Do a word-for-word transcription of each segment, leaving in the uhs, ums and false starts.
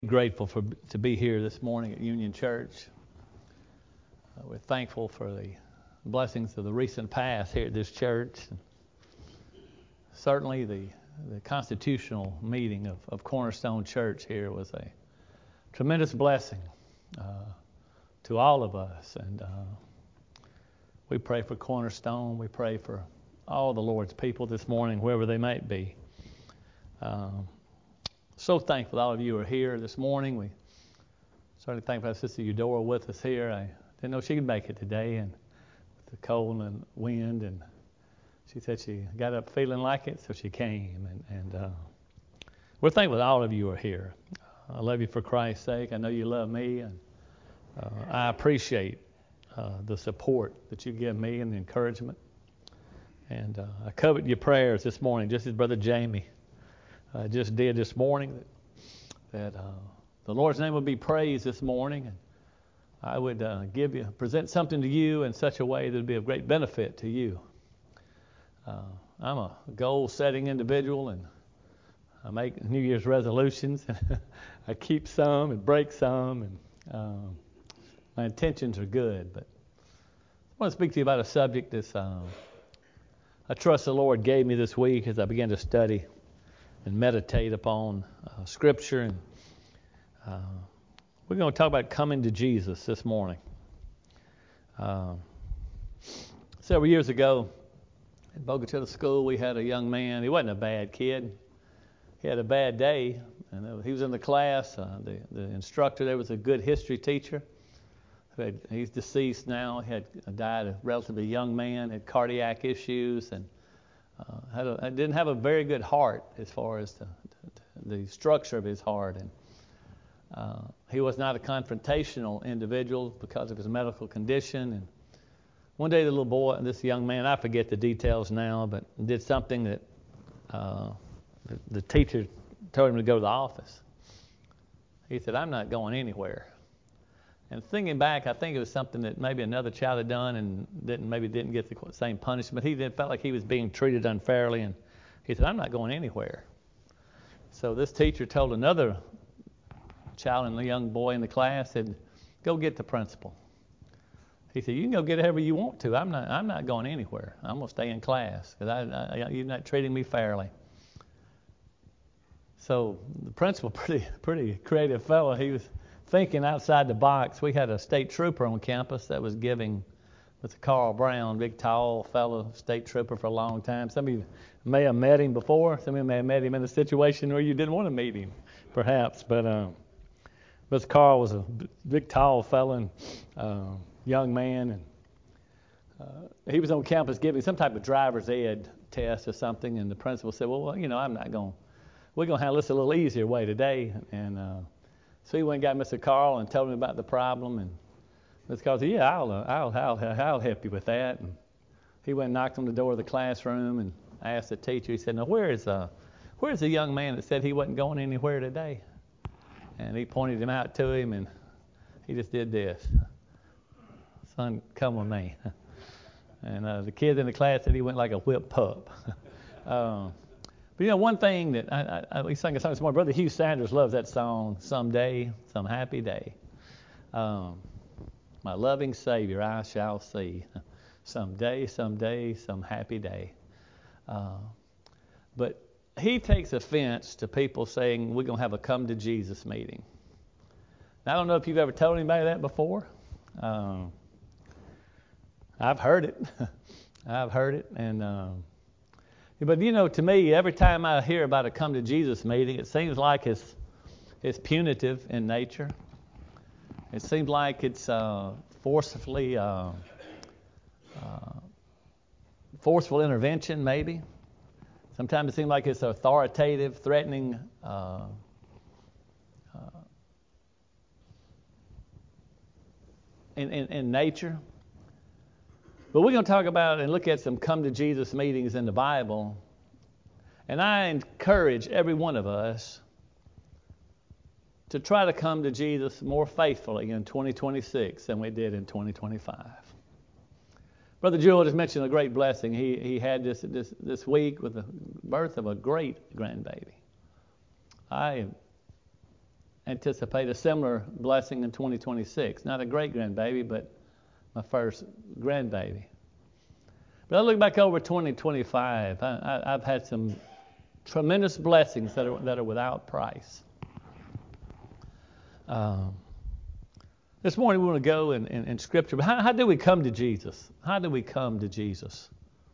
Grateful for to be here this morning at Union Church. Uh, we're thankful for the blessings of the recent past here at this church. Certainly the, the constitutional meeting of, of Cornerstone Church here was a tremendous blessing uh, to all of us. And uh, we pray for Cornerstone. We pray for all the Lord's people this morning, wherever they might be. Um, So thankful all of you are here this morning. We certainly thankful for Sister Eudora with us here. I didn't know she could make it today, and with the cold and wind, and she said she got up feeling like it, so she came. And, and uh, we're thankful that all of you are here. I love you for Christ's sake. I know you love me, and uh, I appreciate uh, the support that you give me and the encouragement. And uh, I covet your prayers this morning, just as Brother Jamie I just did this morning, that, that uh, the Lord's name would be praised this morning, and I would uh, give you, present something to you in such a way that would be of great benefit to you. Uh, I'm a goal-setting individual, and I make New Year's resolutions. I keep some and break some, and um, my intentions are good. But I want to speak to you about a subject that uh, I trust the Lord gave me this week as I began to study and meditate upon uh, Scripture. And uh, we're going to talk about coming to Jesus this morning. Uh, several years ago at Bogota School, we had a young man. He wasn't a bad kid. He had a bad day, and he was in the class. Uh, the, the instructor there was a good history teacher. Who had, he's deceased now. He had died a relatively young man, had cardiac issues, and Uh, had a, I didn't have a very good heart as far as the, the, the structure of his heart. And uh, he was not a confrontational individual because of his medical condition. And one day the little boy, this young man, I forget the details now, but did something that uh, the, the teacher told him to go to the office. He said, "I'm not going anywhere." And thinking back, I think it was something that maybe another child had done and didn't maybe didn't get the same punishment. He did, felt like he was being treated unfairly, and he said, "I'm not going anywhere." So this teacher told another child and a young boy in the class, said, "Go get the principal." He said, "You can go get whoever you want to. I'm not. I'm not going anywhere. I'm gonna stay in class because I, I, you're not treating me fairly." So the principal, pretty pretty creative fellow, he was thinking outside the box. We had a state trooper on campus that was giving with Carl Brown, big tall fellow, state trooper for a long time. Some of you may have met him before. Some of you may have met him in a situation where you didn't want to meet him, perhaps. But um, Mister Carl was a big tall fellow and uh, young man, and uh, he was on campus giving some type of driver's ed test or something. And the principal said, "Well, well you know, I'm not going. We're going to handle this a little easier way today." And uh, So he went and got Mister Carl and told him about the problem, and Mister Carl said, "Yeah, I'll, uh, I'll, I'll, I'll help you with that." And he went and knocked on the door of the classroom and asked the teacher. He said, "Now, where is uh, where's the young man that said he wasn't going anywhere today?" And he pointed him out to him, and he just did this. "Son, come with me." And uh, the kids in the class said he went like a whipped pup. um, But you know, one thing that I, I, we sang a song this morning, Brother Hugh Sanders loves that song, "Someday, Some Happy Day." Um, my loving Savior I shall see. Someday, someday, some happy day. Uh, but he takes offense to people saying we're going to have a come to Jesus meeting. Now, I don't know if you've ever told anybody that before. Um, I've heard it. I've heard it, and um, But, you know, to me, every time I hear about a come to Jesus meeting, it seems like it's, it's punitive in nature. It seems like it's uh, forcefully, uh, uh, forceful intervention, maybe. Sometimes it seems like it's authoritative, threatening uh, uh, in, in, in nature. But we're going to talk about and look at some come to Jesus meetings in the Bible. And I encourage every one of us to try to come to Jesus more faithfully in twenty twenty-six than we did in twenty twenty-five. Brother Jewel just mentioned a great blessing. He he had this this this week with the birth of a great grandbaby. I anticipate a similar blessing in twenty twenty-six. Not a great grandbaby, but my first grandbaby. But I look back over twenty twenty-five. I, I, I've had some tremendous blessings that are that are without price. Um, this morning we want to go in, in, in Scripture. But how, how do we come to Jesus? How do we come to Jesus?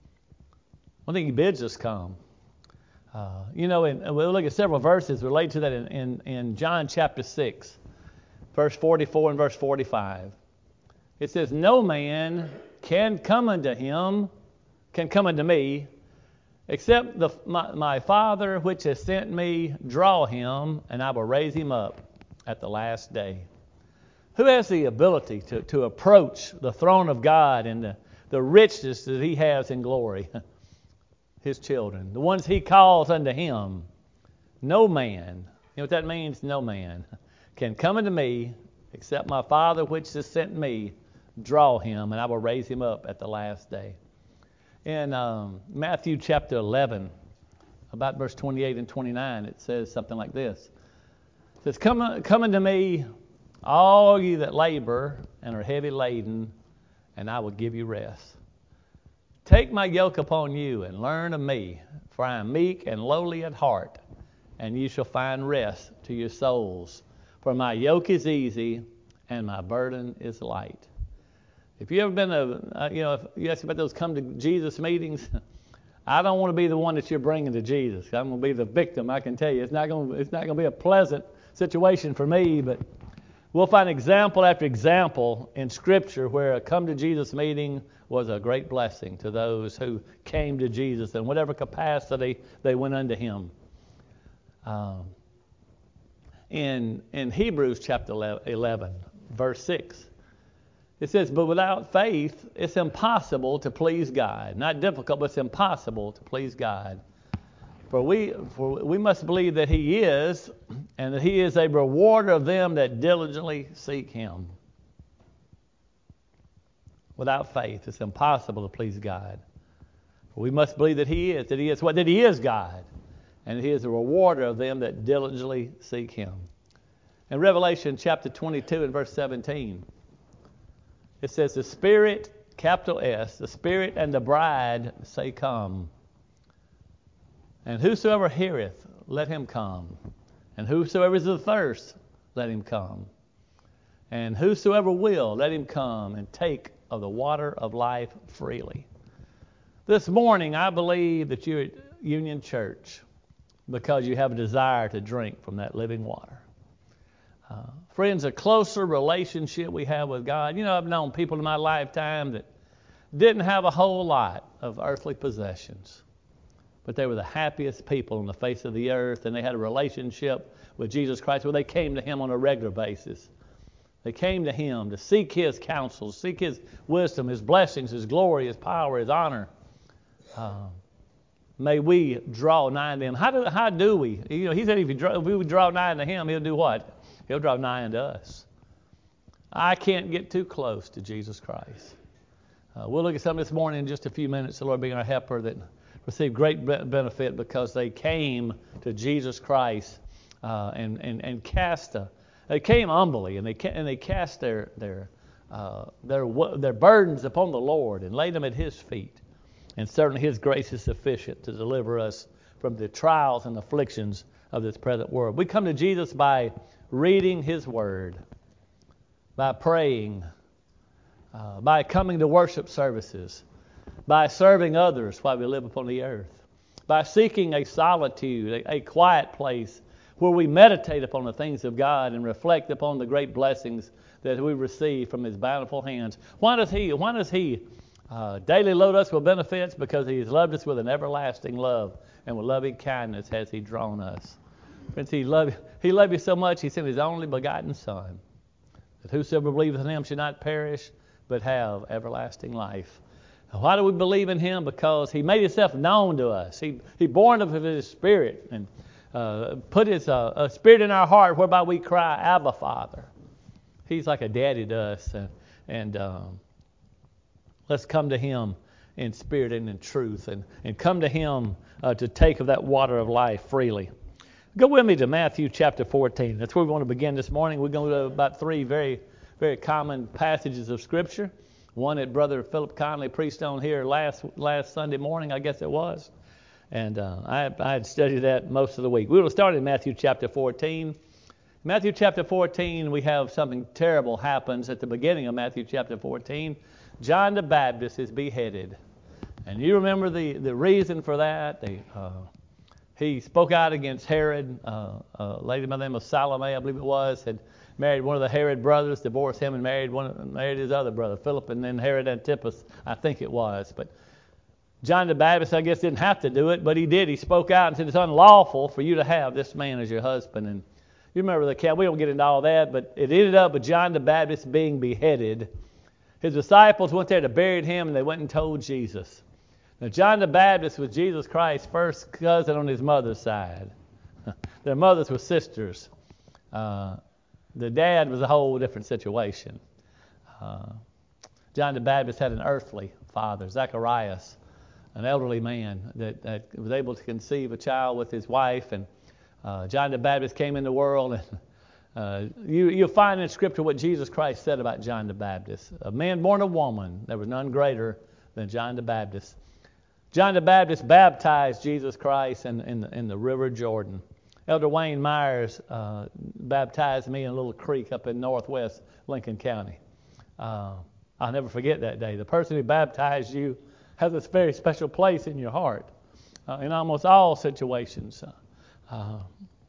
I think He bids us come. Uh, you know, and we'll look at several verses related to that in, in, in John chapter six, verse forty-four and verse forty-five. It says, "No man can come unto him, can come unto me, except the, my, my Father which has sent me draw him, and I will raise him up at the last day." Who has the ability to, to approach the throne of God and the, the richness that He has in glory? His children, the ones He calls unto Him. No man, you know what that means? No man can come unto me except my Father which has sent me draw him, and I will raise him up at the last day. In um, Matthew chapter eleven, about verse twenty-eight and twenty-nine, it says something like this. It says, Come, come unto me, all ye that labor and are heavy laden, and I will give you rest. Take my yoke upon you and learn of me, for I am meek and lowly at heart, and you shall find rest to your souls. For my yoke is easy and my burden is light. If you ever been a, uh, you know, if you ask about those come to Jesus meetings, I don't want to be the one that you're bringing to Jesus. I'm going to be the victim. I can tell you, it's not going to, it's not going to be a pleasant situation for me, but we'll find example after example in Scripture where a come to Jesus meeting was a great blessing to those who came to Jesus in whatever capacity they went unto Him. Um, in in Hebrews chapter eleven, verse six, it says, "But without faith, it's impossible to please God." Not difficult, but it's impossible to please God. For we, for we must believe that He is, and that He is a rewarder of them that diligently seek Him. Without faith, it's impossible to please God. For we must believe that He is, that He is what? That He is God, and He is a rewarder of them that diligently seek Him. In Revelation chapter twenty-two and verse seventeen, it says, "The Spirit," capital S, "the Spirit and the bride say, Come. And whosoever heareth, let him come. And whosoever is athirst, let him come. And whosoever will, let him come and take of the water of life freely." This morning, I believe that you're at Union Church because you have a desire to drink from that living water. Uh, friends, a closer relationship we have with God. You know, I've known people in my lifetime that didn't have a whole lot of earthly possessions, but they were the happiest people on the face of the earth, and they had a relationship with Jesus Christ where they came to Him on a regular basis. They came to Him to seek His counsel, seek His wisdom, His blessings, His glory, His power, His honor. Uh, may we draw nigh to Him. How do how do we? You know, He said if, you draw, if we would draw nigh to Him, He'll do what? He'll draw nigh unto us. I can't get too close to Jesus Christ. Uh, we'll look at something this morning in just a few minutes. The Lord being our helper that received great benefit because they came to Jesus Christ uh, and, and and cast a. They came humbly and they ca- and they cast their their uh, their their burdens upon the Lord and laid them at His feet. And certainly His grace is sufficient to deliver us from the trials and afflictions of this present world. We come to Jesus by reading His Word, by praying, uh, by coming to worship services, by serving others while we live upon the earth, by seeking a solitude, a, a quiet place where we meditate upon the things of God and reflect upon the great blessings that we receive from His bountiful hands. Why does He, why does He uh, daily load us with benefits? Because He has loved us with an everlasting love, and with loving kindness has He drawn us. Friends, He loved, he loved you so much, He sent His only begotten Son, that whosoever believeth in Him should not perish, but have everlasting life. Why do we believe in Him? Because He made Himself known to us. He He born of His Spirit and uh, put His uh, a Spirit in our heart whereby we cry, Abba, Father. He's like a daddy to us. And, and um, let's come to Him in spirit and in truth and, and come to Him uh, to take of that water of life freely. Go with me to Matthew chapter fourteen. That's where we want to begin this morning. We're going to go about three very, very common passages of Scripture. One that Brother Philip Conley preached on here last last Sunday morning, I guess it was. And uh, I, I had studied that most of the week. We will start in Matthew chapter fourteen. Matthew chapter fourteen, we have something terrible happens at the beginning of Matthew chapter fourteen. John the Baptist is beheaded. And you remember the, the reason for that? The, uh, he spoke out against Herod. Uh, a lady by the name of Salome, I believe it was, had married one of the Herod brothers, divorced him, and married one, married his other brother, Philip, and then Herod Antipas, I think it was. But John the Baptist, I guess, didn't have to do it, but he did. He spoke out and said, it's unlawful for you to have this man as your husband. And you remember the account. We don't get into all that, but it ended up with John the Baptist being beheaded. His disciples went there to bury him, and they went and told Jesus. Now, John the Baptist was Jesus Christ's first cousin on his mother's side. Their mothers were sisters. Uh, the dad was a whole different situation. Uh, John the Baptist had an earthly father, Zacharias, an elderly man that, that was able to conceive a child with his wife. And uh, John the Baptist came in the world. And uh, you, you'll find in Scripture what Jesus Christ said about John the Baptist. A man born of woman, there was none greater than John the Baptist. John the Baptist baptized Jesus Christ in, in, the, in the River Jordan. Elder Wayne Myers uh, baptized me in a little creek up in northwest Lincoln County. Uh, I'll never forget that day. The person who baptized you has this very special place in your heart uh, in almost all situations. Uh,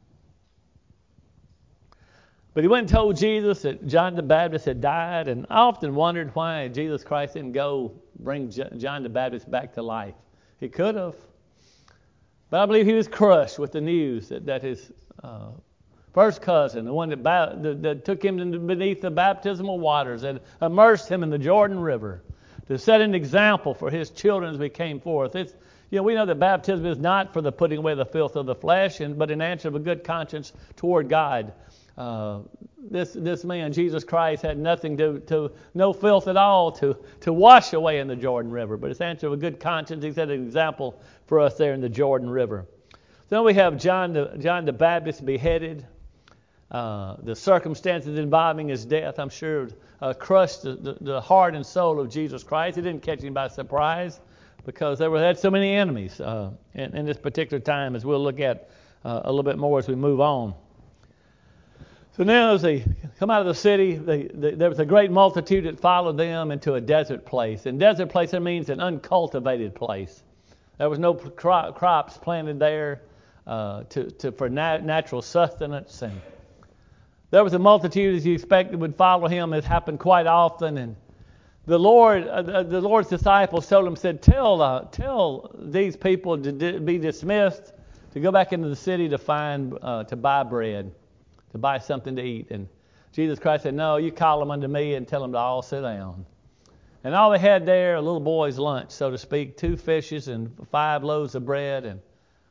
but he went and told Jesus that John the Baptist had died, and I often wondered why Jesus Christ didn't go bring John the Baptist back to life. He could have. But I believe he was crushed with the news that, that his uh, first cousin, the one that, ba- that, that took him beneath the baptismal waters and immersed him in the Jordan River to set an example for his children as we came forth. It's, you know, we know that baptism is not for the putting away the filth of the flesh, and, but in answer of a good conscience toward God. Uh, this this man, Jesus Christ, had nothing to, to no filth at all to, to wash away in the Jordan River. But it's answer of a good conscience. He set an example for us there in the Jordan River. Then we have John the, John the Baptist beheaded. Uh, the circumstances involving his death, I'm sure, uh, crushed the, the, the heart and soul of Jesus Christ. It didn't catch him by surprise because there were had so many enemies uh, in, in this particular time, as we'll look at uh, a little bit more as we move on. So now as they come out of the city, they, they, there was a great multitude that followed them into a desert place. And desert place, that means an uncultivated place. There was no cro- crops planted there uh, to, to for nat- natural sustenance. And there was a multitude, as you expected, would follow him. It happened quite often. And the Lord, uh, the Lord's disciples told him, said, tell, uh, tell these people to di- be dismissed, to go back into the city to find, uh, to buy bread, to buy something to eat. And Jesus Christ said, no, you call them unto me and tell them to all sit down. And all they had there, a little boy's lunch, so to speak, two fishes and five loaves of bread. And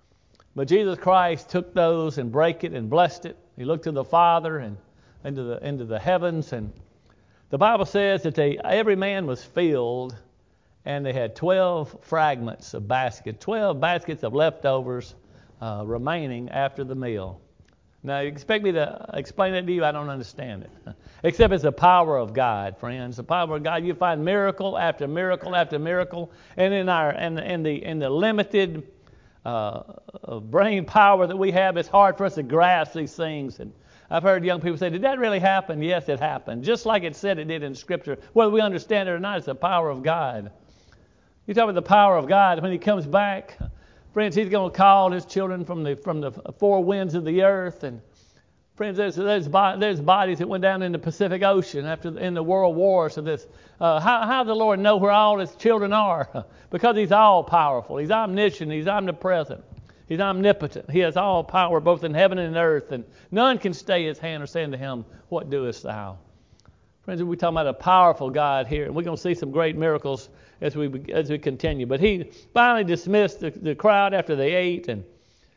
But Jesus Christ took those and brake it and blessed it. He looked to the Father and into the into the heavens. And the Bible says that they every man was filled, and they had twelve fragments of basket, twelve baskets of leftovers uh, remaining after the meal. Now, you expect me to explain that to you? I don't understand it. Except it's the power of God, friends. The power of God. You find miracle after miracle after miracle. And in our in the in the, in the limited uh, brain power that we have, it's hard for us to grasp these things. And I've heard young people say, did that really happen? Yes, it happened. Just like it said it did in Scripture. Whether we understand it or not, it's the power of God. You talk about the power of God. When he comes back, friends, he's going to call his children from the from the four winds of the earth. And friends, there's there's, there's bodies that went down in the Pacific Ocean after the, in the World War. So this, uh, how how does the Lord know where all his children are? Because he's all powerful. He's omniscient. He's omnipresent. He's omnipotent. He has all power both in heaven and earth, and none can stay his hand or say unto him, what doest thou? Friends, we're talking about a powerful God here, and we're going to see some great miracles as we as we continue. But he finally dismissed the, the crowd after they ate, and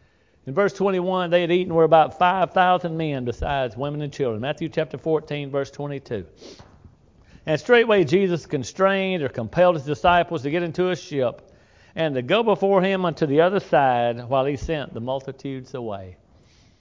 in verse twenty-one, they had eaten were about five thousand men besides women and children. Matthew chapter fourteen, verse twenty-two. And straightway Jesus constrained or compelled his disciples to get into a ship and to go before him unto the other side while he sent the multitudes away.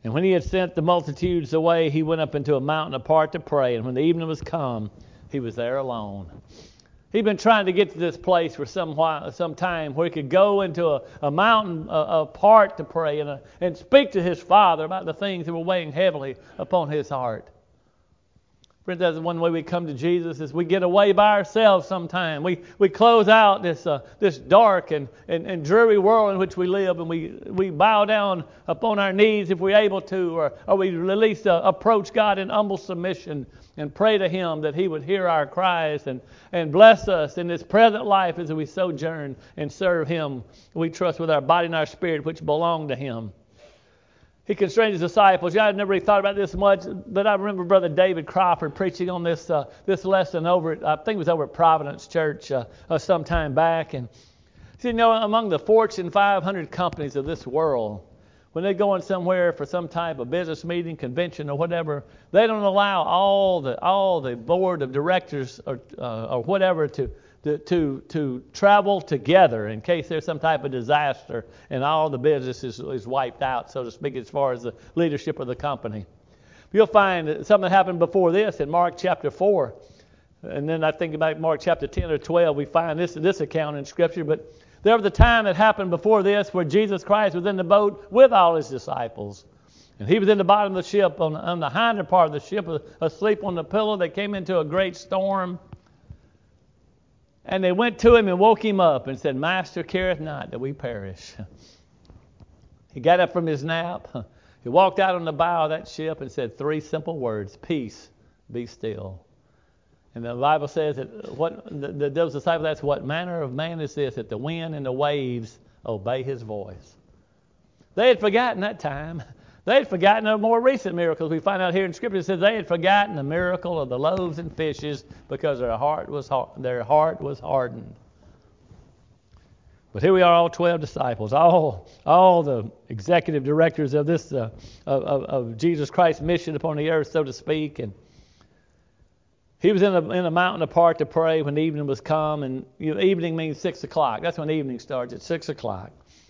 And when he had sent the multitudes away, he went up into a mountain apart to pray. And when the evening was come, he was there alone. He'd been trying to get to this place for some while, some time where he could go into a, a mountain uh, apart to pray and, uh, and speak to his Father about the things that were weighing heavily upon his heart. Friends, that's one way we come to Jesus is we get away by ourselves sometime. We we close out this uh, this dark and, and, and dreary world in which we live, and we, we bow down upon our knees if we're able to, or, or we at least uh, approach God in humble submission and pray to Him that He would hear our cries and, and bless us in this present life as we sojourn and serve Him. We trust with our body and our spirit which belong to Him. He constrained his disciples. Yeah, I never really thought about this much, but I remember Brother David Crawford preaching on this uh, this lesson over at, I think it was over at Providence Church uh, uh, some time back. And so, you know, among the Fortune five hundred companies of this world, when they're going somewhere for some type of business meeting, convention, or whatever, they don't allow all the all the board of directors or uh, or whatever to. To, to to travel together in case there's some type of disaster and all the business is, is wiped out, so to speak, as far as the leadership of the company. You'll find that something happened before this in Mark chapter four. And then I think about Mark chapter ten or twelve, we find this this account in Scripture. But there was a time that happened before this where Jesus Christ was in the boat with all His disciples. And He was in the bottom of the ship, on, on the hinder part of the ship, asleep on the pillow. They came into a great storm. And they went to Him and woke Him up and said, Master, careth not that we perish. He got up from his nap. He walked out on the bow of that ship and said three simple words: peace, be still. And the Bible says that what the, the, those disciples asked, what manner of man is this, that the wind and the waves obey His voice? They had forgotten that time. They had forgotten the more recent miracles. We find out here in Scripture it says they had forgotten the miracle of the loaves and fishes because their heart was their heart was hardened. But here we are, all twelve disciples, all all the executive directors of this uh, of, of Jesus Christ's mission upon the earth, so to speak. And He was in a in a mountain apart to pray when the evening was come. And you know, evening means six o'clock. That's when evening starts, at six o'clock.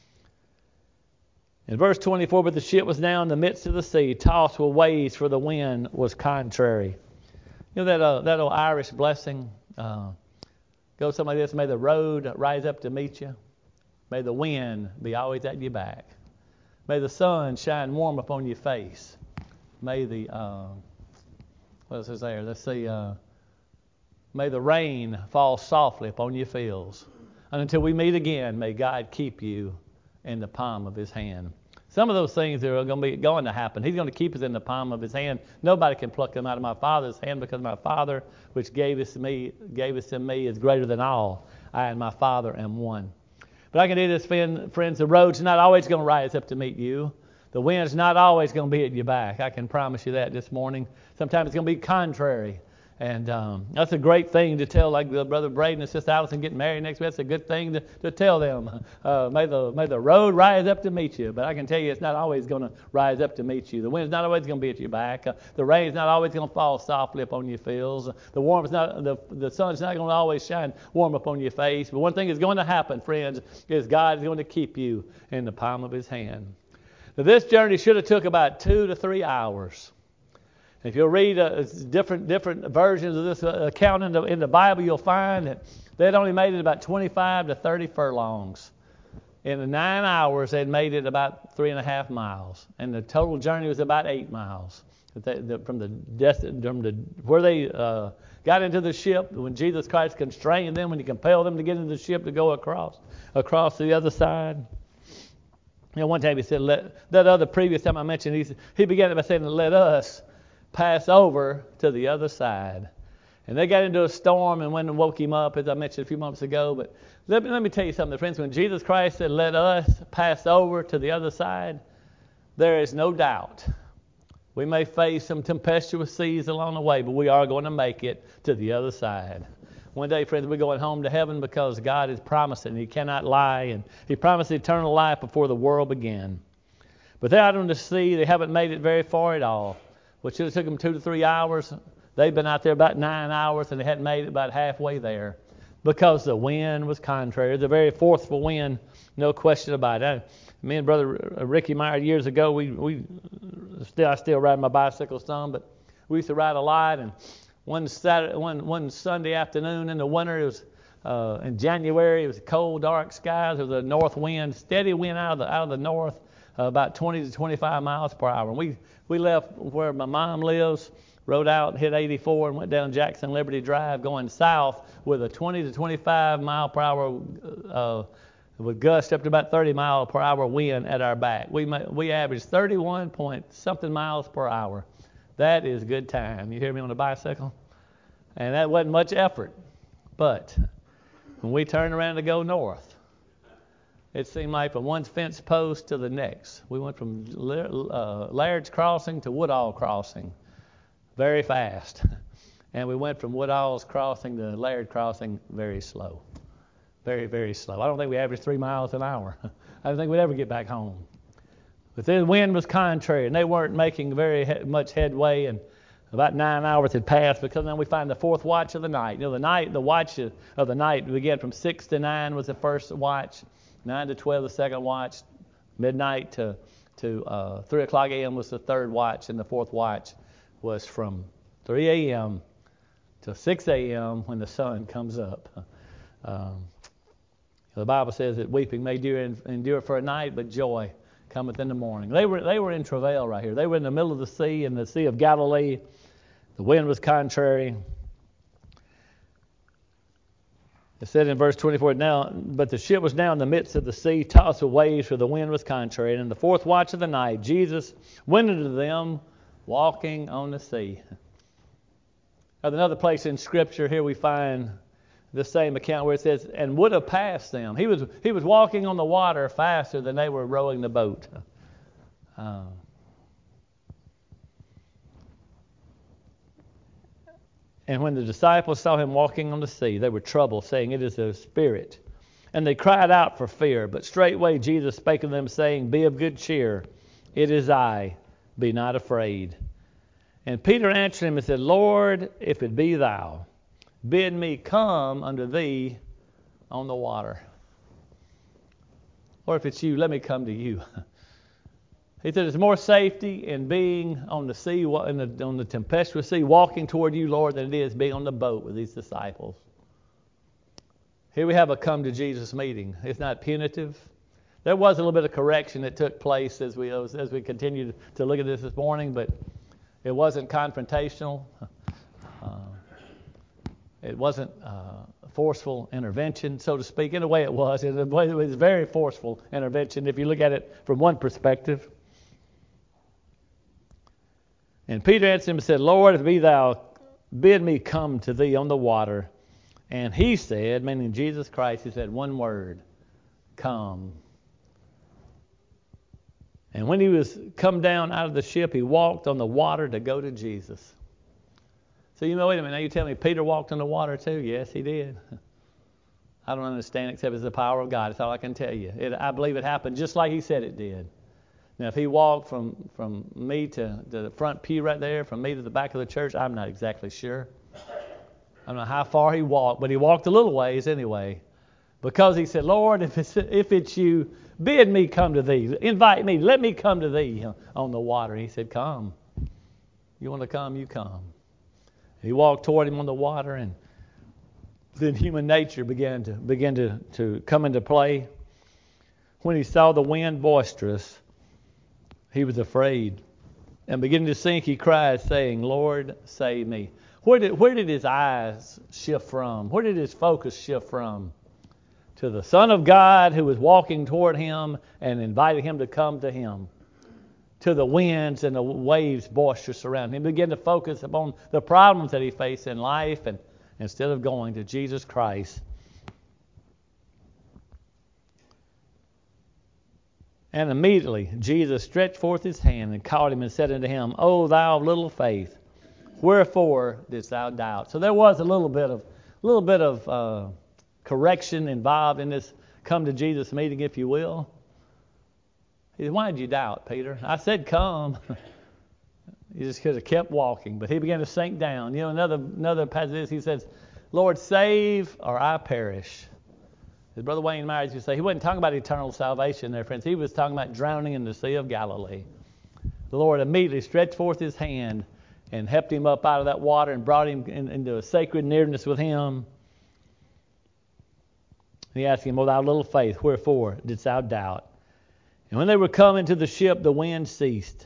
In verse twenty-four, but the ship was now in the midst of the sea, tossed with waves, for the wind was contrary. You know that uh, that old Irish blessing uh, goes something like this: may the road rise up to meet you. May the wind be always at your back. May the sun shine warm upon your face. May the, uh, what else is there? Let's see. Uh, may the rain fall softly upon your fields. And until we meet again, may God keep you in the palm of His hand. Some of those things are going to be going to happen. He's going to keep us in the palm of His hand. Nobody can pluck them out of my Father's hand, because my Father, which gave us me, gave us to me, is greater than all. I and my Father am one. But I can do this, friends. The road's not always going to rise up to meet you. The wind's not always going to be at your back. I can promise you that this morning. Sometimes it's going to be contrary. And um, that's a great thing to tell, like the Brother Braden and Sister Allison getting married next week. That's a good thing to, to tell them. Uh, may the may the road rise up to meet you. But I can tell you it's not always going to rise up to meet you. The wind's not always going to be at your back. Uh, the rain's not always going to fall softly upon your fields. The warm's not the the sun's not going to always shine warm upon your face. But one thing is going to happen, friends, is God is going to keep you in the palm of His hand. Now, this journey should have took about two to three hours. If you'll read uh, different different versions of this uh, account in the, in the Bible, you'll find that they'd only made it about twenty-five to thirty furlongs. In the nine hours, they'd made it about three and a half miles, and the total journey was about eight miles. They, the, from the, from the where they uh, got into the ship, when Jesus Christ constrained them, when He compelled them to get into the ship to go across across to the other side. You know, one time He said, let, that other previous time I mentioned, He He began it by saying, "Let us pass over to the other side." And they got into a storm and went and woke Him up, as I mentioned a few months ago. But let me, let me tell you something, friends. When Jesus Christ said, "Let us pass over to the other side," there is no doubt. We may face some tempestuous seas along the way, but we are going to make it to the other side. One day, friends, we're going home to heaven, because God has promised it, and He cannot lie. And He promised eternal life before the world began. But they're out on the sea. They haven't made it very far at all. Which should have took them two to three hours. They've been out there about nine hours, and they hadn't made it about halfway there, because the wind was contrary. The very forceful wind, no question about it. Me and Brother Ricky Meyer years ago, we we still I still ride my bicycle some, but we used to ride a lot. And one Saturday, one one Sunday afternoon in the winter, it was uh, in January. It was cold, dark skies. There was a north wind, steady wind out of the out of the north, uh, about twenty to twenty-five miles per hour. And we we left where my mom lives, rode out, hit eighty-four, and went down Jackson Liberty Drive, going south with a twenty to twenty-five mile per hour. Uh, with gusts up to about thirty mile per hour wind at our back. We we averaged thirty-one point something miles per hour. That is good time. You hear me on a bicycle? And that wasn't much effort. But when we turned around to go north, it seemed like from one fence post to the next. We went from uh, Laird's Crossing to Woodall Crossing very fast. And we went from Woodall's Crossing to Laird Crossing very slow. Very, very slow. I don't think we averaged three miles an hour. I don't think we'd ever get back home. But the wind was contrary, and they weren't making very he- much headway, and about nine hours had passed because then we find the fourth watch of the night. You know, the night, the watch of the night began from six to nine was the first watch, nine to twelve the second watch, midnight to to uh, three o'clock a.m. was the third watch, and the fourth watch was from three a.m. to six a.m. when the sun comes up. Um, The Bible says that weeping may endure, endure for a night, but joy cometh in the morning. They were they were in travail right here. They were in the middle of the sea, in the Sea of Galilee. The wind was contrary. It said in verse twenty-four, now, but the ship was now in the midst of the sea, tossed with waves, for the wind was contrary. And in the fourth watch of the night, Jesus went into them, walking on the sea. At another place in Scripture, here we find the same account where it says, and would have passed them. He was he was walking on the water faster than they were rowing the boat. Uh, and when the disciples saw him walking on the sea, they were troubled, saying, it is a spirit. And they cried out for fear. But straightway Jesus spake to them, saying, be of good cheer. It is I. Be not afraid. And Peter answered him and said, Lord, if it be thou, bid me come unto thee on the water. Or if it's you, let me come to you. He said, there's more safety in being on the sea, in the, on the tempestuous sea, walking toward you, Lord, than it is being on the boat with these disciples. Here we have a come to Jesus meeting. It's not punitive. There was a little bit of correction that took place as we as we continued to look at this this morning, but it wasn't confrontational. Uh, It wasn't uh, forceful intervention, so to speak. In a way it was. In a way it was very forceful intervention if you look at it from one perspective. And Peter answered him and said, Lord, if be thou, bid me come to thee on the water. And he said, meaning Jesus Christ, he said one word, come. And when he was come down out of the ship, he walked on the water to go to Jesus. So you know, wait a minute, now you tell me Peter walked on the water too? Yes, he did. I don't understand except it's the power of God. That's all I can tell you. It, I believe it happened just like he said it did. Now, if he walked from, from me to, to the front pew right there, from me to the back of the church, I'm not exactly sure. I don't know how far he walked, but he walked a little ways anyway. Because he said, Lord, if it's, if it's you, bid me come to thee. Invite me. Let me come to thee on the water. He said, come. You want to come, you come. He walked toward him on the water, and then human nature began to began to, to come into play. When he saw the wind boisterous, he was afraid. And beginning to sink, he cried, saying, Lord, save me. Where did, where did his eyes shift from? Where did his focus shift from? To the Son of God who was walking toward him and invited him to come to him. To the winds and the waves boisterous around him. He began to focus upon the problems that he faced in life, and instead of going to Jesus Christ. And immediately Jesus stretched forth his hand and caught him and said unto him, O thou of little faith, wherefore didst thou doubt? So there was a little bit of little bit of uh, correction involved in this come to Jesus meeting, if you will. He said, why did you doubt, Peter? I said come. He just could have kept walking, but he began to sink down. You know, another another passage, he says, Lord, save or I perish. As Brother Wayne Myers used to say, he wasn't talking about eternal salvation there, friends. He was talking about drowning in the Sea of Galilee. The Lord immediately stretched forth his hand and helped him up out of that water and brought him in, into a sacred nearness with him. And he asked him, O thou little faith, wherefore didst thou doubt? And when they were come into the ship, the wind ceased.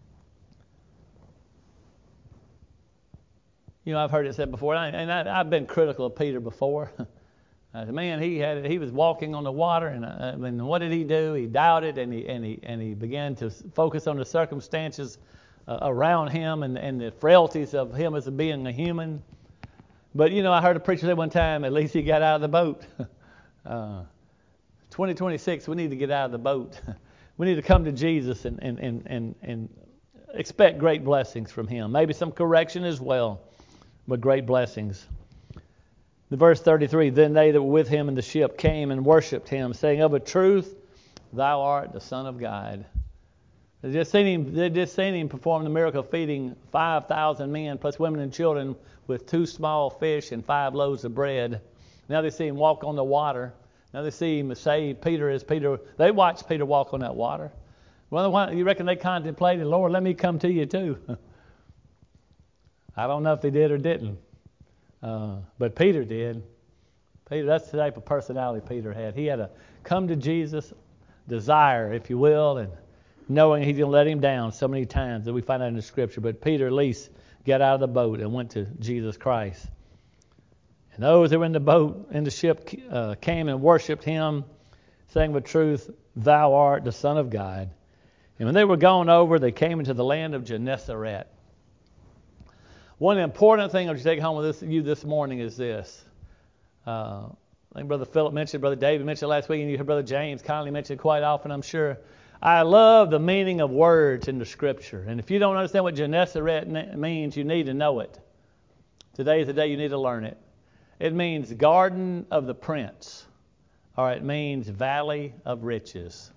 You know, I've heard it said before, and I, I've been critical of Peter before. Uh, man, he had he was walking on the water, and uh, I mean, what did he do? He doubted, and he and he and he began to focus on the circumstances uh, around him and, and the frailties of him as being a human. But you know, I heard a preacher say one time, at least he got out of the boat. uh, twenty twenty-six, we need to get out of the boat. We need to come to Jesus and and and and, and expect great blessings from him. Maybe some correction as well, but great blessings. The verse thirty-three, then they that were with him in the ship came and worshipped him, saying, of a truth, thou art the Son of God. They just seen him, they just seen him perform the miracle of feeding five thousand men, plus women and children, with two small fish and five loaves of bread. Now they see him walk on the water. Now they see him save Peter as Peter. They watched Peter walk on that water. Well, why, you reckon they contemplated, Lord, let me come to you too? I don't know if they did or didn't. Uh, but Peter did. Peter, that's the type of personality Peter had. He had a come to Jesus desire, if you will, and knowing he's going to let him down so many times that we find out in the Scripture. But Peter at least got out of the boat and went to Jesus Christ. And those that were in the boat, in the ship, uh, came and worshipped him, saying with truth, thou art the Son of God. And when they were gone over, they came into the land of Gennesaret. One important thing I'll take home with this, you this morning is this. Uh, I think Brother Philip mentioned, Brother David mentioned last week, and you heard Brother James kindly mention it quite often, I'm sure. I love the meaning of words in the Scripture. And if you don't understand what Gennesaret means, you need to know it. Today is the day you need to learn it. It means Garden of the Prince, or it means Valley of Riches.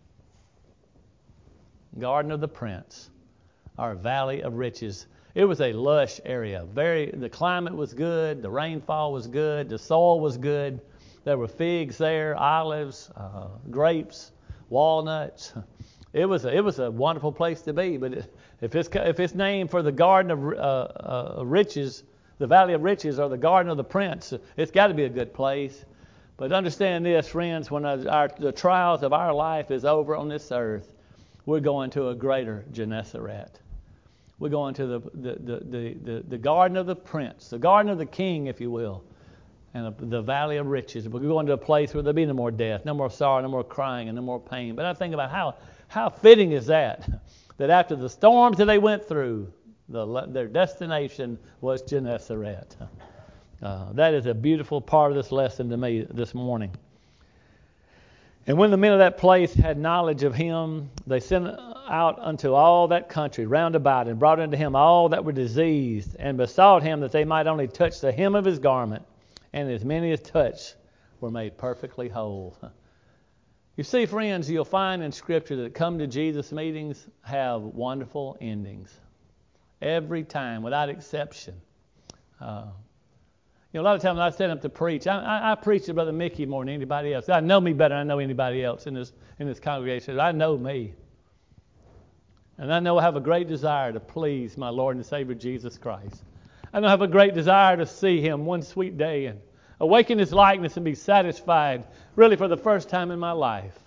Garden of the Prince, or Valley of Riches. It was a lush area. Very, the climate was good. The rainfall was good. The soil was good. There were figs there, olives, uh, grapes, walnuts. It was a, it was a wonderful place to be. But it, if it's if it's named for the Garden of uh, uh, Riches, the Valley of Riches, or the Garden of the Prince, it's got to be a good place. But understand this, friends: when our, the trials of our life is over on this earth, we're going to a greater Gennesaret. We're going to the the, the, the, the the Garden of the Prince, the Garden of the King, if you will, and the Valley of Riches. We're going to a place where there'll be no more death, no more sorrow, no more crying, and no more pain. But I think about how, how fitting is that, that after the storms that they went through, the, their destination was Gennesaret. Uh, that is a beautiful part of this lesson to me this morning. And when the men of that place had knowledge of him, they sent out unto all that country round about, and brought unto him all that were diseased, and besought him that they might only touch the hem of his garment, and as many as touched were made perfectly whole. You see, friends, you'll find in Scripture that come to Jesus meetings have wonderful endings. Every time, without exception. Uh, You know, a lot of times when I stand up to preach, I, I, I preach to Brother Mickey more than anybody else. I know me better than I know anybody else in this in this congregation. I know me. And I know I have a great desire to please my Lord and Savior Jesus Christ. I know I have a great desire to see him one sweet day and awaken his likeness and be satisfied, really for the first time in my life.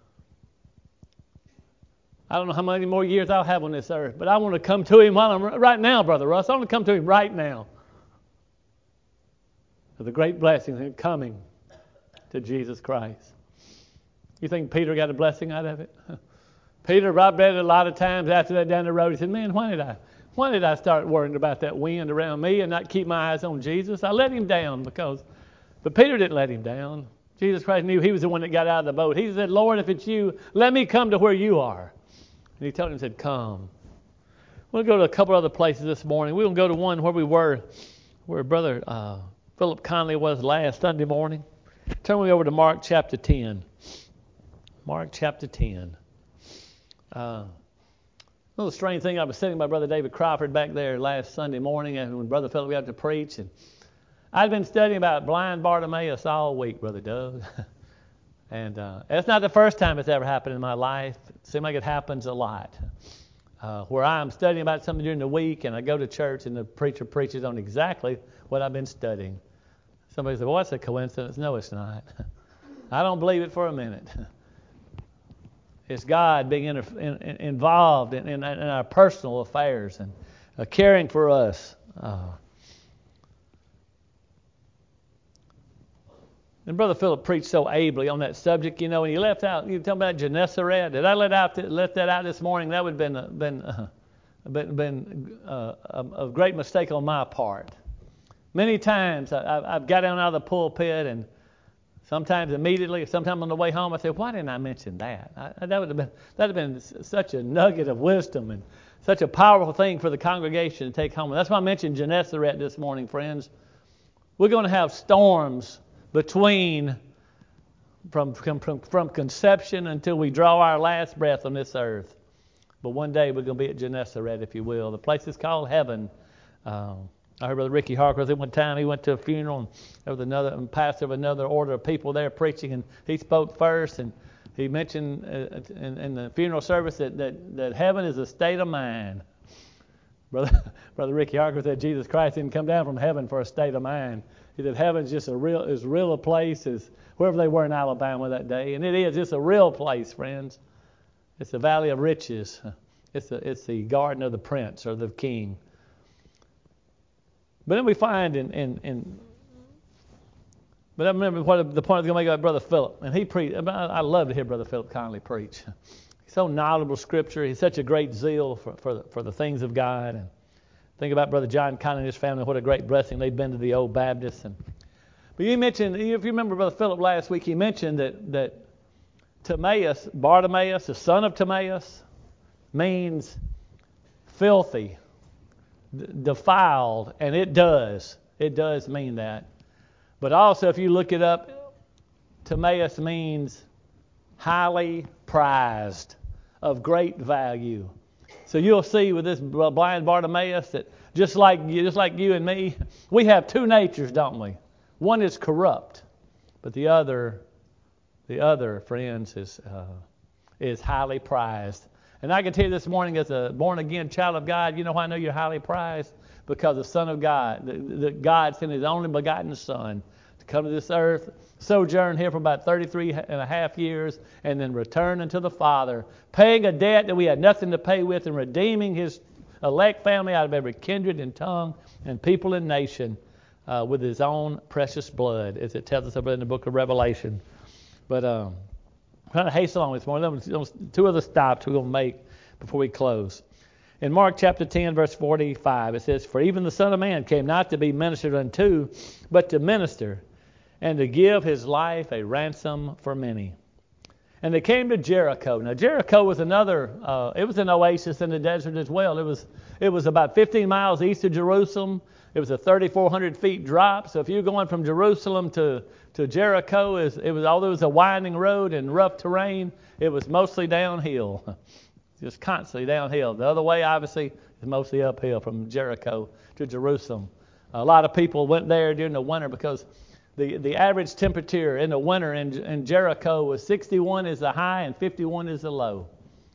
I don't know how many more years I'll have on this earth, but I want to come to him while I'm right now, Brother Russ. I want to come to him right now. For the great blessings in coming to Jesus Christ. You think Peter got a blessing out of it? Peter, I bet a lot of times after that down the road, he said, man, why did I why did I start worrying about that wind around me and not keep my eyes on Jesus? I let him down because, but Peter didn't let him down. Jesus Christ knew he was the one that got out of the boat. He said, Lord, if it's you, let me come to where you are. And he told him, he said, come. We'll go to a couple other places this morning. We'll go to one where we were, where Brother uh, Philip Conley was last Sunday morning. Turn me over to Mark chapter ten. Mark chapter ten. Uh, a little strange thing, I was sitting by Brother David Crawford back there last Sunday morning and when Brother Philip got to preach, and I'd been studying about blind Bartimaeus all week, Brother Doug. and uh, it's not the first time it's ever happened in my life. It seems like it happens a lot. Uh, where I'm studying about something during the week, and I go to church, and the preacher preaches on exactly what I've been studying. Somebody said, well, what's a coincidence? No, it's not. I don't believe it for a minute. It's God being in, in, involved in, in, in our personal affairs and uh, caring for us. Uh, and Brother Philip preached so ably on that subject, you know, and he left out, you talking about Gennesaret. Did I let out th- let that out this morning? That would have been, uh, been, uh, been, been uh, a, a great mistake on my part. Many times I, I've got down out of the pulpit, and sometimes immediately, sometimes on the way home, I say, why didn't I mention that? I, that would have been that would have been such a nugget of wisdom and such a powerful thing for the congregation to take home. And that's why I mentioned Gennesaret this morning, friends. We're going to have storms between from, from, from conception until we draw our last breath on this earth. But one day we're going to be at Gennesaret, if you will. The place is called heaven. Um, I heard Brother Ricky Harker at one time. He went to a funeral, and there was another and pastor of another order of people there preaching, and he spoke first, and he mentioned uh, in, in the funeral service that, that, that heaven is a state of mind. Brother Brother Ricky Harker said Jesus Christ didn't come down from heaven for a state of mind. He said heaven's just a real as real a place as wherever they were in Alabama that day, and it is. It's a real place, friends. It's the Valley of Riches. It's the it's the Garden of the Prince or the King. But then we find in, in, in but I remember what the point I was going to make about Brother Philip. And he preached. I love to hear Brother Philip Conley preach. He's so knowledgeable Scripture. He's such a great zeal for, for, the, for the things of God. And think about Brother John Conley and his family, what a great blessing they've been to the Old Baptists. And, but you mentioned, if you remember Brother Philip last week, he mentioned that, that Timaeus, Bartimaeus, the son of Timaeus, means filthy, defiled, and it does. It does mean that. But also, if you look it up, Timaeus means highly prized, of great value. So you'll see with this blind Bartimaeus that just like you, just like you and me, we have two natures, don't we? One is corrupt, but the other, the other, friends, is uh, is highly prized. And I can tell you this morning, as a born-again child of God, you know why I know you're highly prized? Because the Son of God, the, the God sent His only begotten Son to come to this earth, sojourn here for about thirty-three and a half years, and then return unto the Father, paying a debt that we had nothing to pay with, and redeeming His elect family out of every kindred and tongue and people and nation uh, with His own precious blood, as it tells us over in the book of Revelation. But um, I'm trying to hasten along this morning. Those two other stops we're going to make before we close. In Mark chapter ten, verse forty-five, it says, "For even the Son of Man came not to be ministered unto, but to minister, and to give His life a ransom for many." And they came to Jericho. Now Jericho was another, uh, it was an oasis in the desert as well. It was it was about fifteen miles east of Jerusalem. It was a thirty-four hundred feet drop. So if you're going from Jerusalem to, to Jericho, it was, although it was a winding road and rough terrain, it was mostly downhill. Just constantly downhill. The other way, obviously, is mostly uphill from Jericho to Jerusalem. A lot of people went there during the winter because the, the average temperature in the winter in, in Jericho was sixty-one is the high and fifty-one is the low.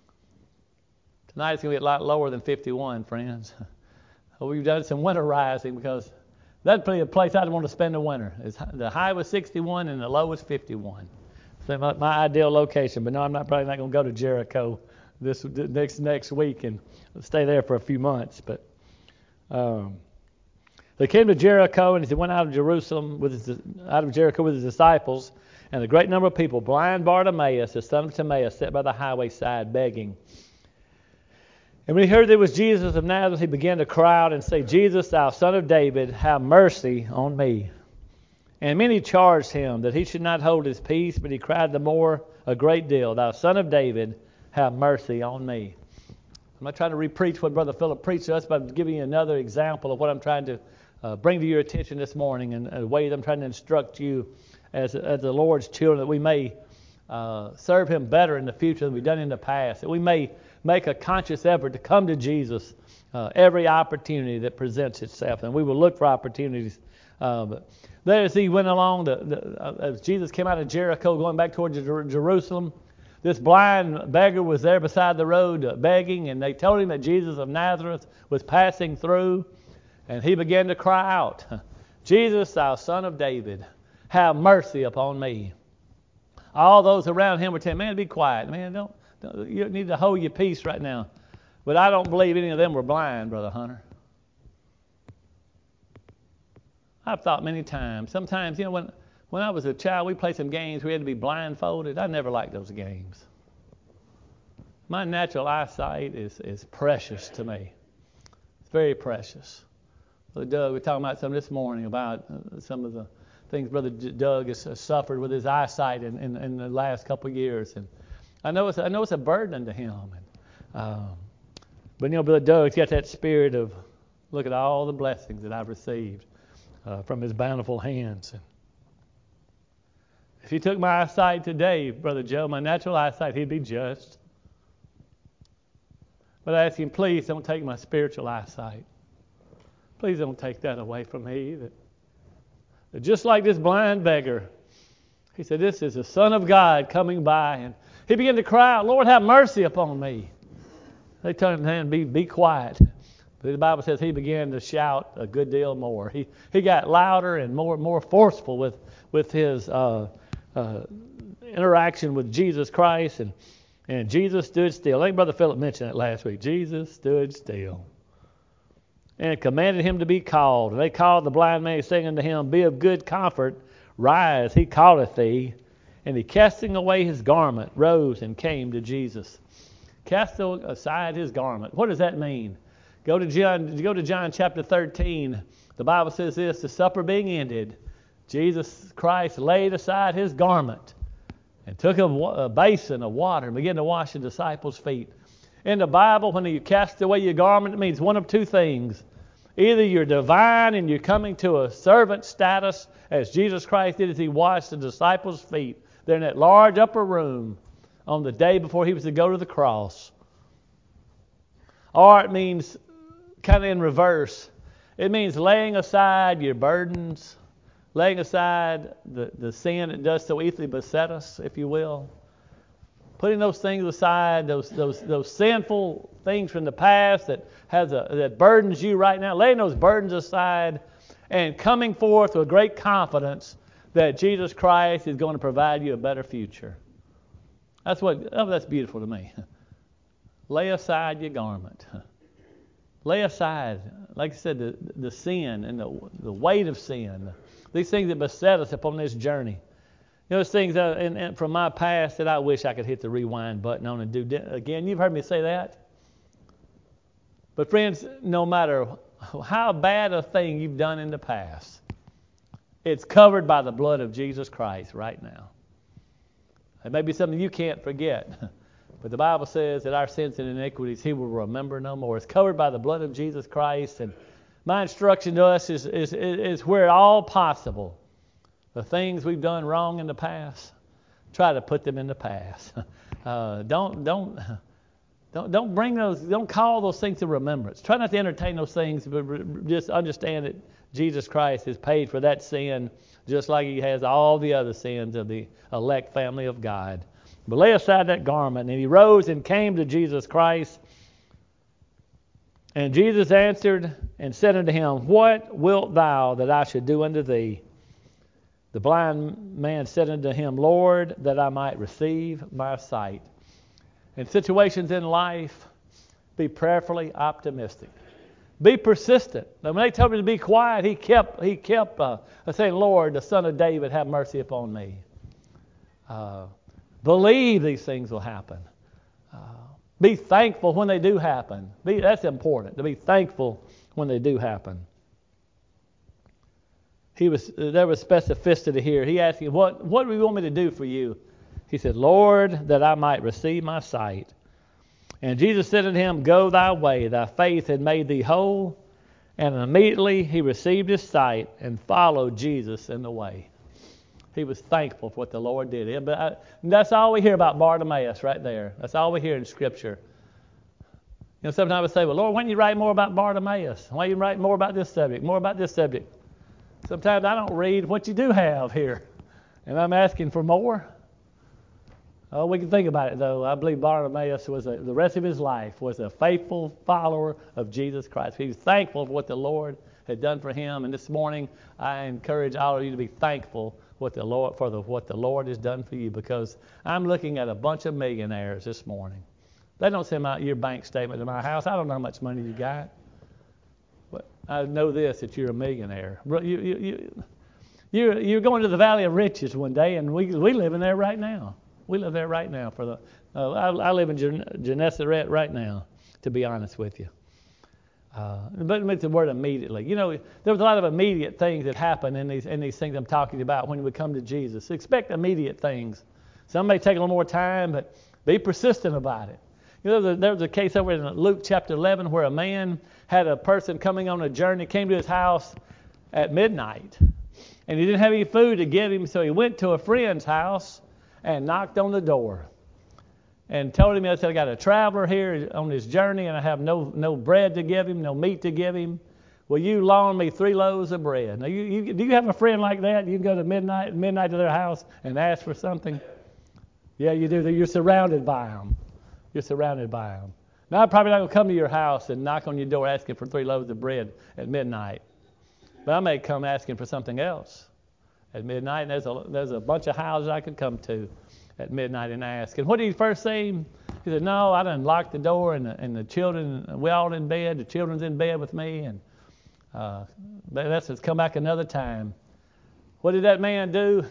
Tonight it's going to be a lot lower than fifty-one, friends. We've done some winter rising because that'd be a place I'd want to spend the winter. It's, the high was sixty-one and the low was fifty-one. So my, my ideal location. But no, I'm not probably not going to go to Jericho this next next week and stay there for a few months. But um, they came to Jericho, and he went out of Jerusalem with his, out of Jericho with his disciples, and a great number of people. Blind Bartimaeus, the son of Timaeus, sat by the highway side begging. And when he heard that it was Jesus of Nazareth, he began to cry out and say, "Jesus, thou son of David, have mercy on me." And many charged him that he should not hold his peace, but he cried the more a great deal, "Thou son of David, have mercy on me." I'm not trying to re-preach what Brother Philip preached to us, but I'm giving you another example of what I'm trying to uh, bring to your attention this morning, and a way that I'm trying to instruct you as, as the Lord's children, that we may uh, serve Him better in the future than we've done in the past, that we may make a conscious effort to come to Jesus uh, every opportunity that presents itself, and we will look for opportunities Uh, but there, as he went along, the, the, uh, as Jesus came out of Jericho, going back towards Jer- Jerusalem, this blind beggar was there beside the road uh, begging, and they told him that Jesus of Nazareth was passing through, and he began to cry out, "Jesus, thou son of David, have mercy upon me." All those around him were telling, "Man, be quiet. Man, don't, don't you need to hold your peace right now." But I don't believe any of them were blind, Brother Hunter. I've thought many times. Sometimes, you know, when when I was a child, we played some games. We had to be blindfolded. I never liked those games. My natural eyesight is, is precious to me. It's very precious. Brother Doug, we were talking about some this morning about uh, some of the things Brother Doug has uh, suffered with his eyesight in, in, in the last couple of years. And I know it's, I know it's a burden to him. And, um, but, you know, Brother Doug's got that spirit of, look at all the blessings that I've received uh, from his bountiful hands. And if he took my eyesight today, Brother Joe, my natural eyesight, he'd be just. But I ask him, please don't take my spiritual eyesight. Please don't take that away from me. That, that just like this blind beggar, he said, this is the Son of God coming by. And he began to cry out, "Lord, have mercy upon me." They told him, "Man, be, be quiet." But the Bible says he began to shout a good deal more. He he got louder and more more forceful with, with his uh, uh, interaction with Jesus Christ. And, and Jesus stood still. I think Brother Philip mentioned it last week. Jesus stood still and commanded him to be called. And they called the blind man, saying unto him, "Be of good comfort, rise, he calleth thee." And he, casting away his garment, rose and came to Jesus. Cast aside his garment. What does that mean? Go to John, go to John chapter thirteen. The Bible says this: the supper being ended, Jesus Christ laid aside his garment and took a, a basin of water and began to wash the disciples' feet. In the Bible, when you cast away your garment, it means one of two things. Either you're divine and you're coming to a servant status, as Jesus Christ did as he washed the disciples' feet. They're in that large upper room on the day before he was to go to the cross. Or it means kind of in reverse. It means laying aside your burdens, laying aside the, the sin that does so easily beset us, if you will. Putting those things aside, those those those sinful things from the past that has a, that burdens you right now, laying those burdens aside and coming forth with great confidence that Jesus Christ is going to provide you a better future. That's what oh, that's beautiful to me. Lay aside your garment. Lay aside, like I said, the, the sin and the, the weight of sin. These things that beset us upon this journey. You know, those things that, and, and from my past that I wish I could hit the rewind button on and do again. You've heard me say that. But friends, no matter how bad a thing you've done in the past, it's covered by the blood of Jesus Christ right now. It may be something you can't forget. But the Bible says that our sins and iniquities he will remember no more. It's covered by the blood of Jesus Christ. And my instruction to us is, is, is where all possible, the things we've done wrong in the past, try to put them in the past. Uh, don't don't don't don't bring those. Don't call those things to remembrance. Try not to entertain those things, but just understand that Jesus Christ has paid for that sin, just like he has all the other sins of the elect family of God. But lay aside that garment. And he rose and came to Jesus Christ. And Jesus answered and said unto him, "What wilt thou that I should do unto thee?" The blind man said unto him, "Lord, that I might receive my sight." In situations in life, be prayerfully optimistic. Be persistent. Now, when they told him to be quiet, he kept he kept uh, saying, "Lord, the Son of David, have mercy upon me." Uh, believe these things will happen. Uh, be thankful when they do happen. Be, that's important, to be thankful when they do happen. He was there was specificity here. He asked him, what, what do you want me to do for you? He said, "Lord, that I might receive my sight." And Jesus said unto him, "Go thy way, thy faith had made thee whole." And immediately he received his sight and followed Jesus in the way. He was thankful for what the Lord did. But I, that's all we hear about Bartimaeus right there. That's all we hear in Scripture. You know, sometimes we say, "Well, Lord, why don't you write more about Bartimaeus? Why don't you write more about this subject, more about this subject?" Sometimes I don't read what you do have here, and I'm asking for more. Oh, we can think about it, though. I believe Bartimaeus was a, the rest of his life was a faithful follower of Jesus Christ. He was thankful for what the Lord had done for him. And this morning, I encourage all of you to be thankful what the Lord for the, what the Lord has done for you, because I'm looking at a bunch of millionaires this morning. They don't send out your bank statement to my house. I don't know how much money you got. But I know this, that you're a millionaire. You, you, you, you're, you're going to the Valley of Riches one day, and we, we live in there right now. We live there right now. For the, uh, I, I live in Gen- Gennesaret right now, to be honest with you. Uh, but it's the word immediately. You know, there was a lot of immediate things that happen in these in these things I'm talking about when we come to Jesus. Expect immediate things. Some may take a little more time, but be persistent about it. You know, there was a case over in Luke chapter eleven where a man had a person coming on a journey, came to his house at midnight, and he didn't have any food to give him, so he went to a friend's house and knocked on the door and told him, I said, I got a traveler here on his journey, and I have no no bread to give him, no meat to give him. Will you loan me three loaves of bread? Now, you, you, do you have a friend like that? You can go to midnight midnight to their house and ask for something? Yeah, you do. You're surrounded by them. You're surrounded by them. Now, I'm probably not going to come to your house and knock on your door asking for three loaves of bread at midnight. But I may come asking for something else at midnight. And there's a, there's a bunch of houses I could come to at midnight and ask. And what did he first say? He said, no, I done locked the door, and the, and the children, we all in bed. The children's in bed with me. And uh, that's just come back another time. What did that man do?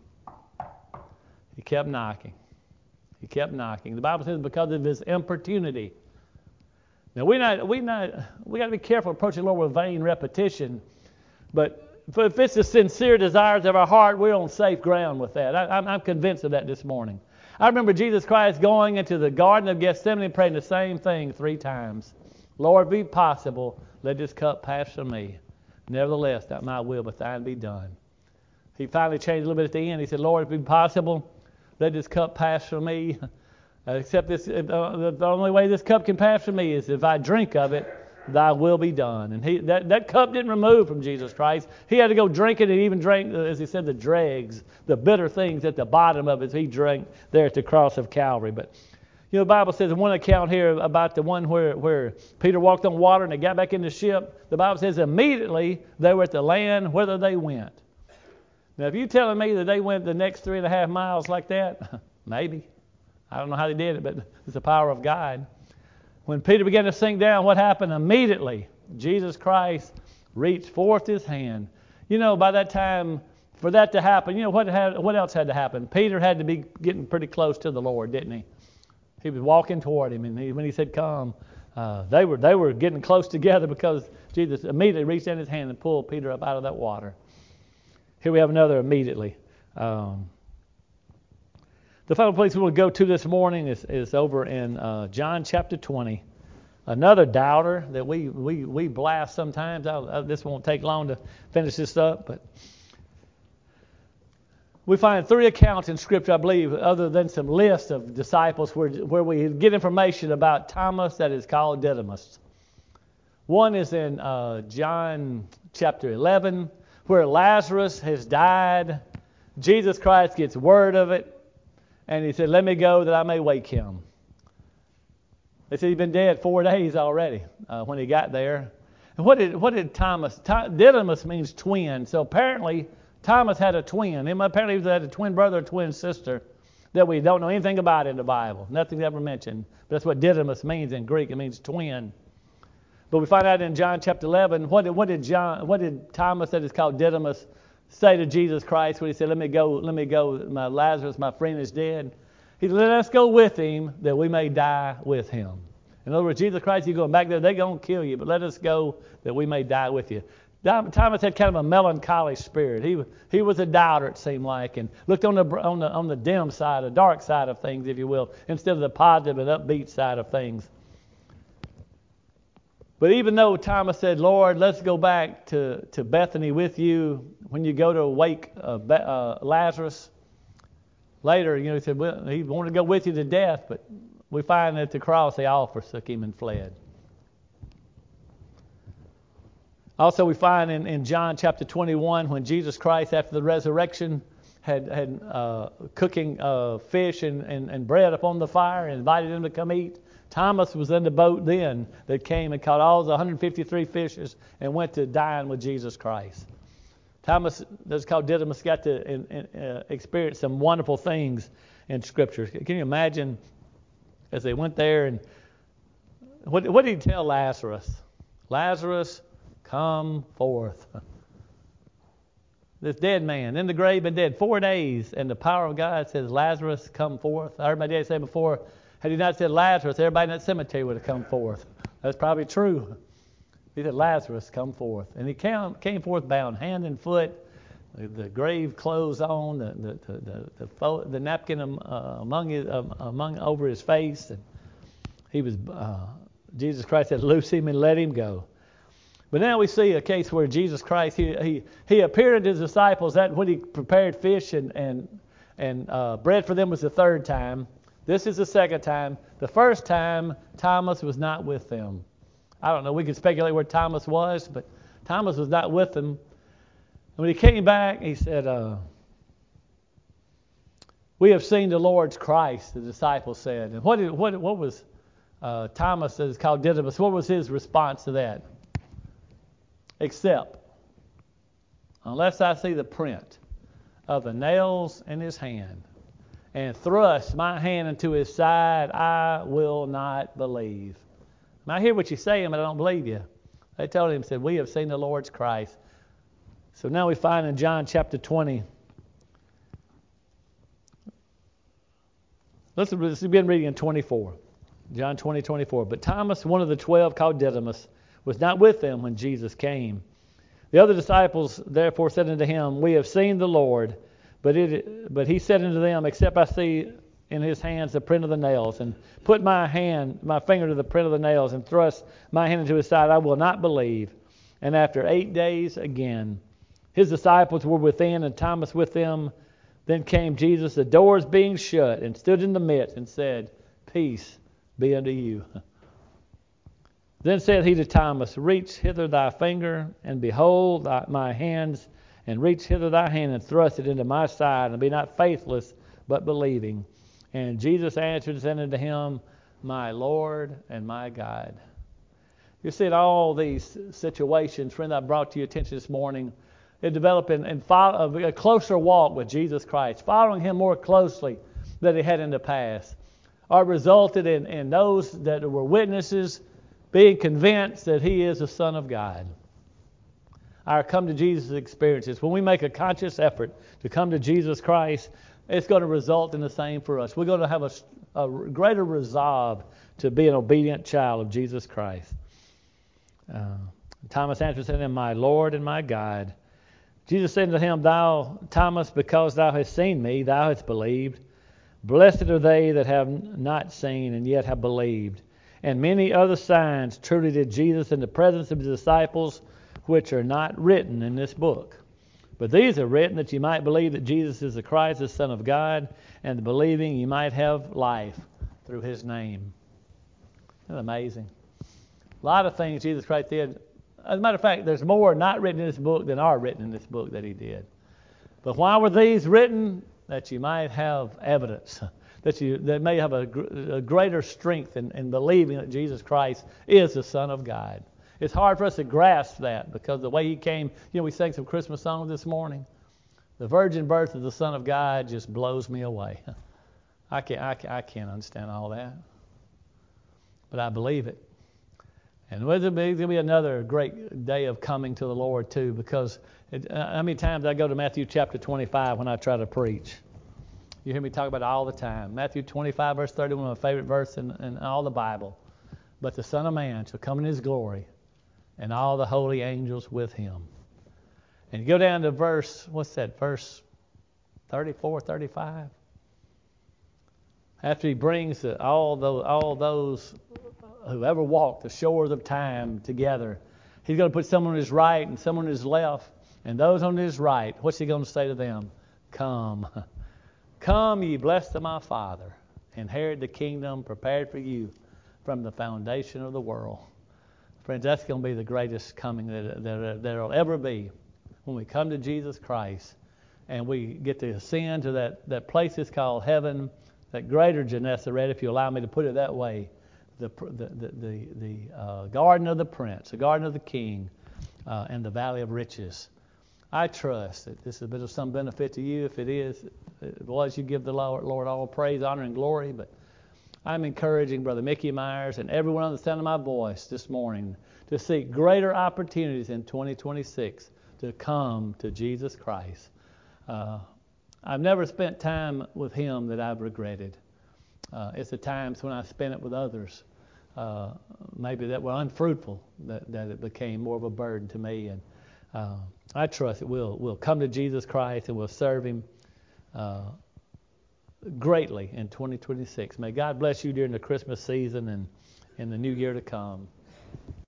He kept knocking. He kept knocking. The Bible says because of his importunity. Now we not we not we got to be careful approaching the Lord with vain repetition. But if it's the sincere desires of our heart, we're on safe ground with that. I, I'm, I'm convinced of that this morning. I remember Jesus Christ going into the Garden of Gethsemane and praying the same thing three times. Lord, be possible, let this cup pass from me. Nevertheless, not my will, but thine be done. He finally changed a little bit at the end. He said, Lord, if it be possible, let this cup pass from me. Uh, except this, uh, the only way this cup can pass from me is if I drink of it, thy will be done. And he, that, that cup didn't remove from Jesus Christ. He had to go drink it, and even drank, as he said, the dregs, the bitter things at the bottom of it. He drank there at the cross of Calvary. But you know, the Bible says in one account here about the one where, where Peter walked on water and they got back in the ship. The Bible says immediately they were at the land whither they went. Now, if you're telling me that they went the next three and a half miles like that, maybe. I don't know how they did it, but it's the power of God. When Peter began to sink down, what happened? Immediately, Jesus Christ reached forth his hand. You know, by that time, for that to happen, you know, what had, what else had to happen? Peter had to be getting pretty close to the Lord, didn't he? He was walking toward him, and he, when he said, come, uh, they were they were getting close together because Jesus immediately reached in his hand and pulled Peter up out of that water. Here we have another immediately. Um, the final place we will go to this morning is, is over in uh, John chapter twenty. Another doubter that we we, we blast sometimes. I'll, I'll, this won't take long to finish this up, but we find three accounts in Scripture, I believe, other than some lists of disciples where, where we get information about Thomas that is called Didymus. One is in uh, John chapter eleven, where Lazarus has died. Jesus Christ gets word of it, and he said, let me go that I may wake him. They said he'd been dead four days already uh, when he got there. And what did what did Thomas, Th- Didymus means twin, so apparently Thomas had a twin. Him apparently he had a twin brother or twin sister that we don't know anything about in the Bible. Nothing's ever mentioned. But that's what Didymus means in Greek. It means twin. But we find out in John chapter eleven, what did, what did John, what did Thomas, that is called Didymus, say to Jesus Christ when he said, let me go, let me go, my Lazarus, my friend is dead. He said, let us go with him that we may die with him. In other words, Jesus Christ, you're going back there, they're going to kill you, but let us go that we may die with you. Thomas had kind of a melancholy spirit. He he was a doubter, it seemed like, and looked on the on the on the dim side, the dark side of things, if you will, instead of the positive and upbeat side of things. But even though Thomas said, Lord, let's go back to, to Bethany with you when you go to wake uh, Be- uh, Lazarus. Later, you know, he said, well, he wanted to go with you to death, but we find at the cross they all forsook him and fled. Also, we find in, in John chapter twenty-one, when Jesus Christ, after the resurrection, had had uh, cooking uh, fish and, and, and bread upon the fire and invited them to come eat. Thomas was in the boat then that came and caught all the one hundred fifty-three fishes and went to dine with Jesus Christ. Thomas, that's called Didymus, got to in, in, uh, experience some wonderful things in Scripture. Can you imagine as they went there and what, what did he tell Lazarus? Lazarus, come forth. This dead man in the grave, been dead four days, and the power of God says, Lazarus, come forth. I heard my dad say before, had he not said Lazarus, everybody in that cemetery would have come forth. That's probably true. He said, Lazarus, come forth. And he came, came forth bound hand and foot, the, the grave clothes on, the the the, the, the, fo- the napkin um, uh, among his, um, among over his face. And he was, uh, Jesus Christ said, loose him and let him go. But now we see a case where Jesus Christ, he he, he appeared to his disciples that when he prepared fish and, and, and uh, bread for them was the third time. This is the second time. The first time, Thomas was not with them. I don't know, we could speculate where Thomas was, but Thomas was not with them. And when he came back, he said, uh, we have seen the Lord's Christ, the disciples said. And what did, what, what was uh, Thomas, that is called Didymus, what was his response to that? Except, unless I see the print of the nails in his hand and thrust my hand into his side, I will not believe. I hear what you're saying, but I don't believe you. They told him, said, we have seen the Lord's Christ. So now we find in John chapter twenty. Let's begin reading in twenty-four. John twenty, twenty-four. But Thomas, one of the twelve, called Didymus, was not with them when Jesus came. The other disciples therefore said unto him, we have seen the Lord. But it, but he said unto them, except I see in his hands the print of the nails, and put my hand, my finger to the print of the nails, and thrust my hand into his side, I will not believe. And after eight days again, his disciples were within, and Thomas with them. Then came Jesus, the doors being shut, and stood in the midst, and said, peace be unto you. Then said he to Thomas, reach hither thy finger, and behold thy, my hands, and reach hither thy hand, and thrust it into my side, and be not faithless, but believing. And Jesus answered and said unto him, my Lord and my God. You see, in all these situations, friend, I brought to your attention this morning, it developed in, in follow, a closer walk with Jesus Christ, following him more closely than he had in the past, or resulted in, in those that were witnesses being convinced that he is the Son of God. Our come to Jesus experiences, when we make a conscious effort to come to Jesus Christ, it's going to result in the same for us. We're going to have a, a greater resolve to be an obedient child of Jesus Christ. Uh, Thomas answered, saying, my Lord and my God. Jesus said to him, thou, Thomas, because thou hast seen me, thou hast believed. Blessed are they that have not seen and yet have believed. And many other signs truly did Jesus in the presence of his disciples, which are not written in this book. But these are written that you might believe that Jesus is the Christ, the Son of God, and believing you might have life through his name. Isn't that amazing? A lot of things Jesus Christ did. As a matter of fact, there's more not written in this book than are written in this book that he did. But why were these written? That you might have evidence, that you that may have a, a greater strength in, in believing that Jesus Christ is the Son of God. It's hard for us to grasp that because the way he came, you know, we sang some Christmas songs this morning. The virgin birth of the Son of God just blows me away. I can't, I can't, I can't understand all that. But I believe it. And there's going to be another great day of coming to the Lord too, because it, uh, how many times I go to Matthew chapter twenty-five when I try to preach? You hear me talk about it all the time. Matthew twenty-five verse thirty, one of my favorite verses in, in all the Bible. But the Son of Man shall come in his glory, and all the holy angels with him. And you go down to verse, what's that, verse thirty-four, thirty-five? After he brings all those, all those who ever walked the shores of time together, he's going to put someone on his right and someone on his left. And those on his right, what's he going to say to them? Come. Come, ye blessed of my Father, inherit the kingdom prepared for you from the foundation of the world. Friends, that's going to be the greatest coming that that there'll ever be, when we come to Jesus Christ and we get to ascend to that, that place that's called heaven, that greater Gennesaret, if you allow me to put it that way, the the the the, the uh, garden of the prince, the garden of the king, uh, and the valley of riches. I trust that this has been of some benefit to you. If it is, it was, you give the Lord, Lord all praise, honor, and glory. But I'm encouraging Brother Mickey Myers and everyone on the sound of my voice this morning to seek greater opportunities in twenty twenty-six to come to Jesus Christ. Uh, I've never spent time with Him that I've regretted. Uh, it's the times when I spent it with others, uh, maybe that were unfruitful, that, that it became more of a burden to me. And uh, I trust that we'll, we'll come to Jesus Christ and we'll serve Him uh, greatly in twenty twenty-six. May God bless you during the Christmas season and in the new year to come.